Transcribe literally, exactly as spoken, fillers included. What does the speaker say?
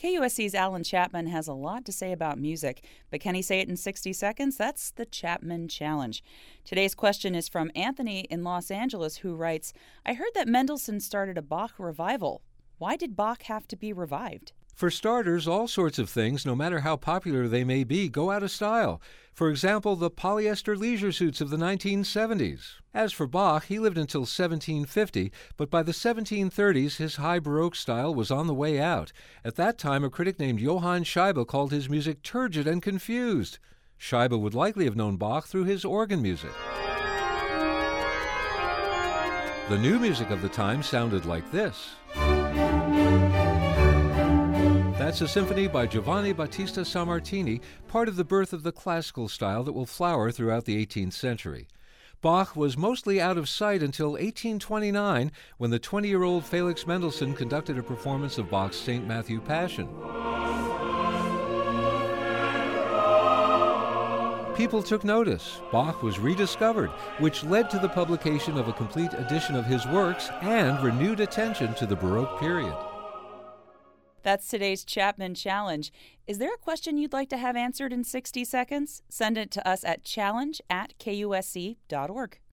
K U S C's Alan Chapman has a lot to say about music, but can he say it in sixty seconds? That's the Chapman Challenge. Today's question is from Anthony in Los Angeles, who writes, I heard that Mendelssohn started a Bach revival. Why did Bach have to be revived? For starters, all sorts of things, no matter how popular they may be, go out of style. For example, the polyester leisure suits of the nineteen seventies. As for Bach, he lived until seventeen fifty, but by the seventeen thirties, his high Baroque style was on the way out. At that time, a critic named Johann Scheibe called his music turgid and confused. Scheibe would likely have known Bach through his organ music. The new music of the time sounded like this. That's a symphony by Giovanni Battista Sammartini, part of the birth of the classical style that will flower throughout the eighteenth century. Bach was mostly out of sight until eighteen twenty-nine, when the twenty-year-old Felix Mendelssohn conducted a performance of Bach's Saint Matthew Passion. People took notice. Bach was rediscovered, which led to the publication of a complete edition of his works and renewed attention to the Baroque period. That's today's Chapman Challenge. Is there a question you'd like to have answered in sixty seconds? Send it to us at challenge at K U S C dot org.